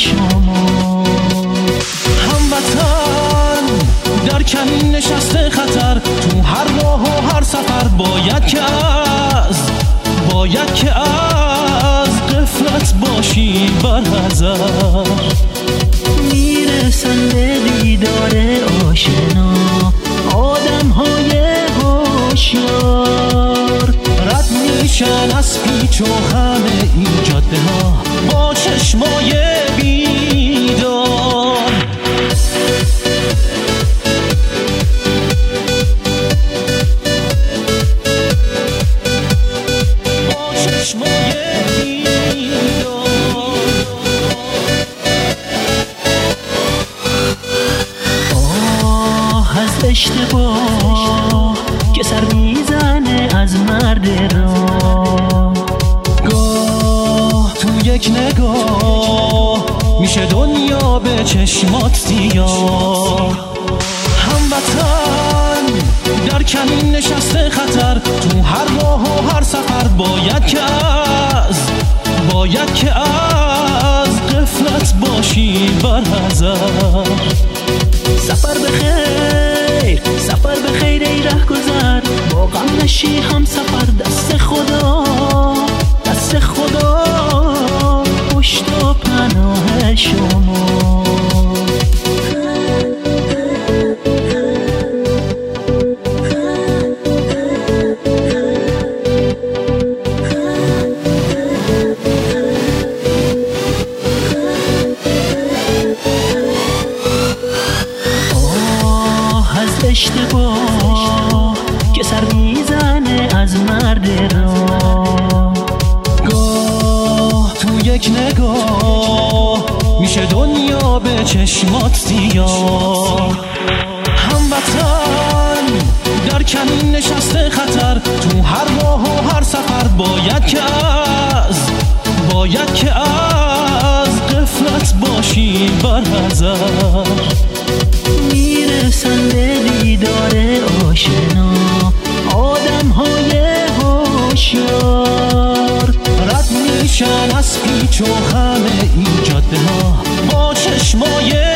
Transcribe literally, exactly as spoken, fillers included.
شما. هموطن در کمین نشسته خطر، تو هر راه و هر سفر باید که از باید که از غفلت باشی برحذر. میرسن به دیدار آشنا آدم های هوشیار، رد میشن از پیچ و خم این جاده ها با چشمای بیدار. با چشمای بیدار. آه از اشتباه که سر میزنه از مرد راه، گاه تو یک نگاه میشه دنیا به چشمات سیاه. هموطن در کمین نشسته خطر، تو هر راه و هر سفر باید که از باید که از غفلت باشی برحذر. سفر بخیر سفر بخیر ای ره گذر، با غم نشی هم سفر دست خدا دست خدا پشت و پناه شما. اشتباه که سر میزنه از مرد راه، گاه تو یک نگاه میشه دنیا به چشمات سیاه. هموطن در کمین نشسته خطر، تو هر راه و هر سفر باید که از باید که از غفلت باشی برحذر. میرسن به دیدار آشنا آدم های هوشیار، رد میشن از پیچ و خم این جاده ها با چشمای